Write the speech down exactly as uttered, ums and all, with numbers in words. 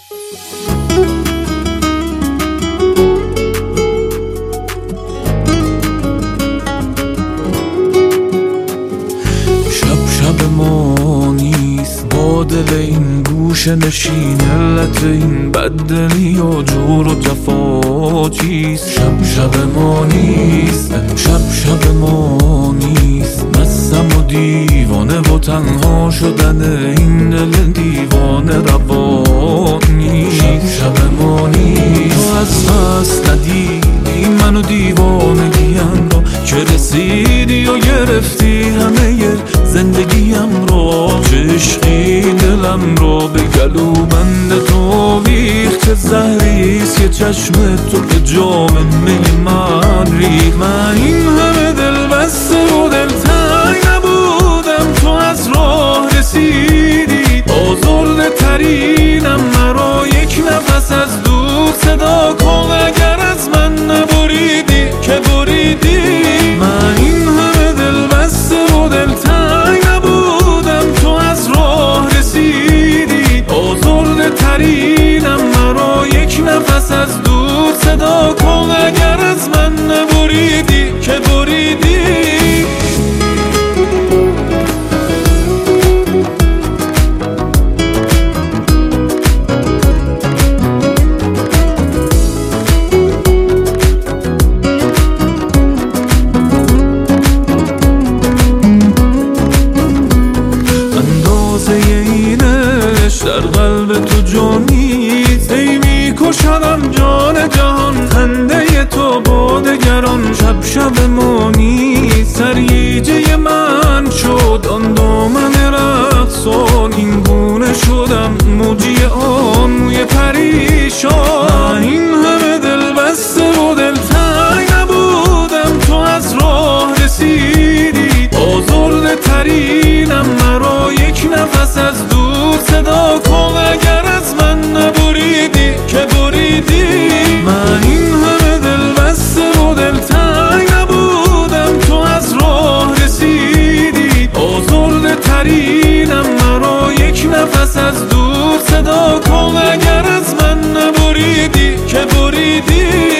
شب شب ما نیست با دل این گوشه نشین، علت این بددلی و جور و جفا چیست؟ شب شب ما نیست، شب شب ما نیست، مستم و دیوانه و تنها شدن این دل دیوانه روا نیست. شب شب ما نیست، تو از پس ندیدی منو دیوانگیم رو که رسیدی و گرفتی همه زندگیم رو. چه عشقی دلم رو به گلو بند تو ویخت، چه زهریست که چشم تو به جام می من ریخت. من این همه دل بسته و دل تنگ نبودم، تو از راه رسیدی آزرده ترینم، مرا یک نفس از دور صدا کن اگر از من نبریدی که بریدی. من این همه دل بسته و دل تنگ نبودم، تو از راه رسیدی آزرده ترینم، مرا یک نفس از دور صدا کن اگر از من نبریدی که بریدی. در قلب تو جانیست، ای میکشدم جان جهان خنده تو با دگران. شب شب ما نیست، سریجه من شد آن دامن رقصان، این گونه شدم موجی آن موی پریشان. این همه دل بسته و دل تنگ نبودم، تو از راه رسیدی آزرده ترینم، مرا یک نفس از دور صدا کن اگر از من نبریدی که بریدی. من این همه دل بسته و دل تنگ نبودم، تو از راه رسیدی آزرده ترینم، مرا یک نفس از دور صدا کن اگر از من نبریدی که بریدی.